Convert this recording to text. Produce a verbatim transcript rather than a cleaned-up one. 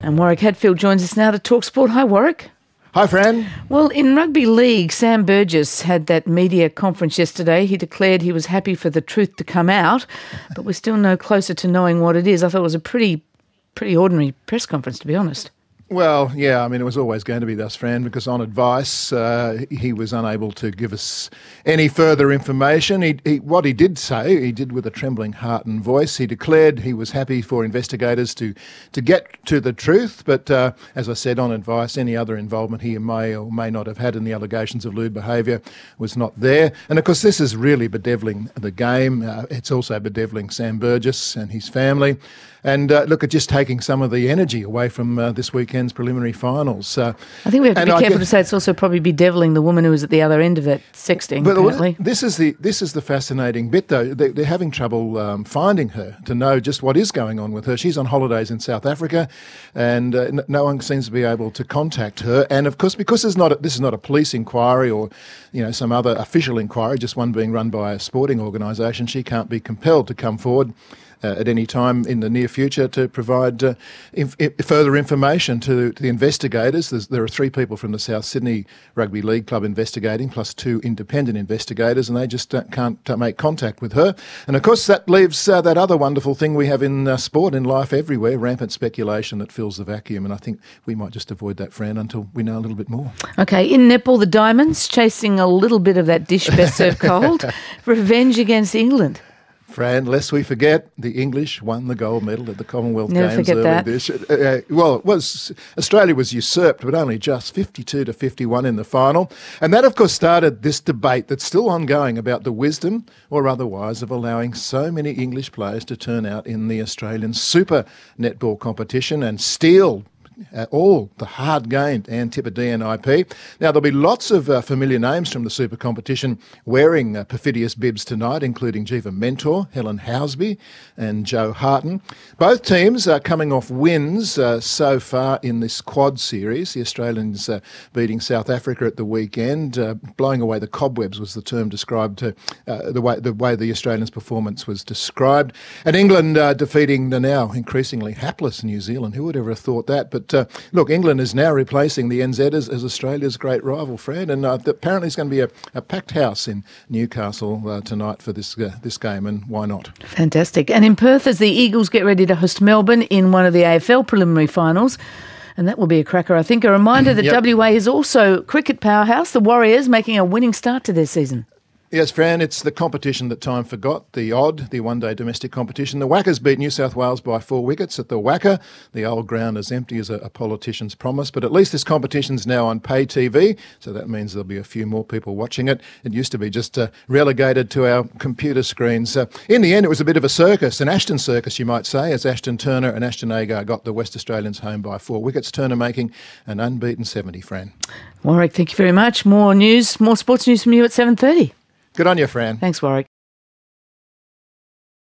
And Warwick Hadfield joins us now to talk sport. Hi, Warwick. Hi, Fran. Well, in rugby league, Sam Burgess had that media conference yesterday. He declared he was happy for the truth to come out, but we're still no closer to knowing what it is. I thought it was a pretty, pretty ordinary press conference, to be honest. Well, yeah, I mean, it was always going to be thus, Fran, because on advice, uh, he was unable to give us any further information. He, he, what he did say, he did with a trembling heart and voice. He declared he was happy for investigators to, to get to the truth, but uh, as I said, on advice, any other involvement he may or may not have had in the allegations of lewd behaviour was not there. And of course, this is really bedeviling the game. Uh, it's also bedeviling Sam Burgess and his family. And uh, look, at just taking some of the energy away from uh, this weekend's preliminary finals. Uh, I think we have to be I careful guess, to say it's also probably bedeviling the woman who was at the other end of that sexting, but apparently. This is the this is the fascinating bit, though. They, they're having trouble um, finding her to know just what is going on with her. She's on holidays in South Africa, and uh, n- no one seems to be able to contact her. And of course, because there's not a, this is not a police inquiry or you know some other official inquiry, just one being run by a sporting organisation, she can't be compelled to come forward Uh, at any time in the near future to provide uh, inf- further information to, to the investigators. There's, there are three people from the South Sydney Rugby League Club investigating, plus two independent investigators, and they just uh, can't uh, make contact with her. And of course that leaves uh, that other wonderful thing we have in uh, sport, in life everywhere, rampant speculation that fills the vacuum. And I think we might just avoid that, Fran, until we know a little bit more. Okay, in netball, the Diamonds chasing a little bit of that dish best served cold. Revenge against England. Fran, lest we forget, the English won the gold medal at the Commonwealth Never Games forget early that. this year. Uh, well, it was Australia was usurped, but only just fifty-two to fifty-one in the final. And that, of course, started this debate that's still ongoing about the wisdom or otherwise of allowing so many English players to turn out in the Australian Super Netball competition and steal Uh, all the hard-gained Antipodean I P. Now, there'll be lots of uh, familiar names from the Super competition wearing uh, perfidious bibs tonight, including Jiva Mentor, Helen Housby and Joe Harton. Both teams are coming off wins uh, so far in this quad series. The Australians uh, beating South Africa at the weekend, uh, blowing away the cobwebs was the term described to uh, the way the way the Australians' performance was described. And England uh, defeating the now increasingly hapless New Zealand. Who would ever have thought that? But uh, look, England is now replacing the N Z as, as Australia's great rival, Fred, and uh, apparently it's going to be a, a packed house in Newcastle uh, tonight for this uh, this game, and why not? Fantastic. And in Perth, as the Eagles get ready to host Melbourne in one of the A F L preliminary finals, and that will be a cracker, I think. A reminder that Yep. W A is also cricket powerhouse, the Warriors, making a winning start to their season. Yes, Fran, it's the competition that time forgot, the odd, the one-day domestic competition. The Wackers beat New South Wales by four wickets at the Wacker. The old ground is empty as a, a politician's promise, but at least this competition's now on pay T V, so that means there'll be a few more people watching it. It used to be just uh, relegated to our computer screens. Uh, in the end, it was a bit of a circus, an Ashton circus, you might say, as Ashton Turner and Ashton Agar got the West Australians home by four wickets, Turner making an unbeaten seventy, Fran. Warwick, thank you very much. More news, more sports news from you at seven thirty. Good on you, Fran. Thanks, Warwick.